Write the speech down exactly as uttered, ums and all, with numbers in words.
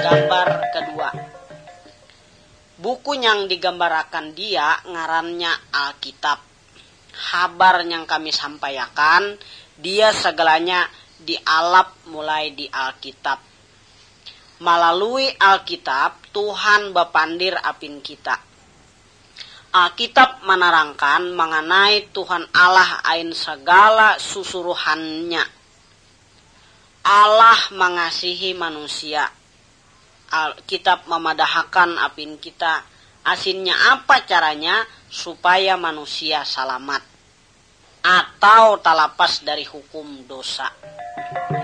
Gambar kedua. Buku yang digambarakan dia ngarannya Alkitab. Habar yang kami sampaikan, dia segalanya dialap mulai di Alkitab. Melalui Alkitab, Tuhan bapandir apin kita. Alkitab menerangkan mengenai Tuhan Allah ain segala susuruhannya. Allah mengasihi manusia. Alkitab memadahkan apin kita. Asinnya apa caranya supaya manusia selamat atau talapas dari hukum dosa.